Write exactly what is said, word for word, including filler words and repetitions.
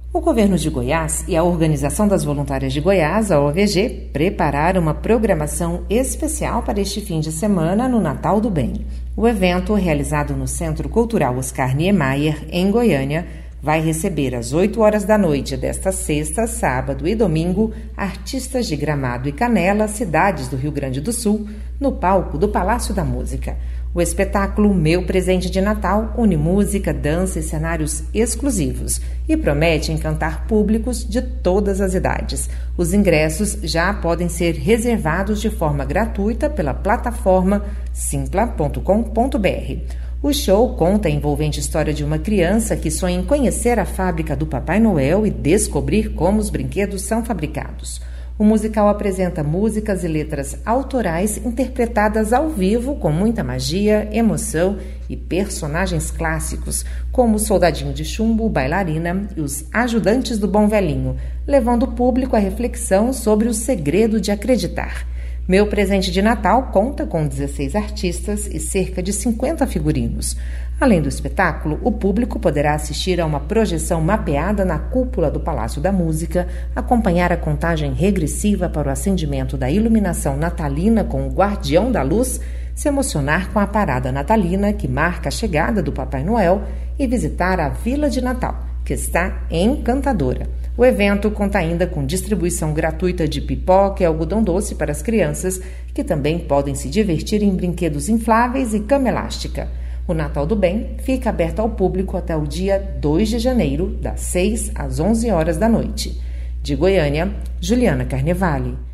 O governo de Goiás e a Organização das Voluntárias de Goiás, a O V G, prepararam uma programação especial para este fim de semana no Natal do Bem. O evento, realizado no Centro Cultural Oscar Niemeyer, em Goiânia, vai receber às oito horas da noite desta sexta, sábado e domingo artistas de Gramado e Canela, cidades do Rio Grande do Sul, no palco do Palácio da Música. O espetáculo Meu Presente de Natal une música, dança e cenários exclusivos e promete encantar públicos de todas as idades. Os ingressos já podem ser reservados de forma gratuita pela plataforma simpla ponto com ponto b r. O show conta a envolvente história de uma criança que sonha em conhecer a fábrica do Papai Noel e descobrir como os brinquedos são fabricados. O musical apresenta músicas e letras autorais interpretadas ao vivo com muita magia, emoção e personagens clássicos, como o Soldadinho de Chumbo, Bailarina e os Ajudantes do Bom Velhinho, levando o público à reflexão sobre o segredo de acreditar. Meu Presente de Natal conta com dezesseis artistas e cerca de cinquenta figurinos. Além do espetáculo, o público poderá assistir a uma projeção mapeada na cúpula do Palácio da Música, acompanhar a contagem regressiva para o acendimento da iluminação natalina com o Guardião da Luz, se emocionar com a parada natalina que marca a chegada do Papai Noel e visitar a Vila de Natal, que está encantadora. O evento conta ainda com distribuição gratuita de pipoca e algodão doce para as crianças, que também podem se divertir em brinquedos infláveis e cama elástica. O Natal do Bem fica aberto ao público até o dia dois de janeiro, das seis às onze horas da noite. De Goiânia, Juliana Carnevale.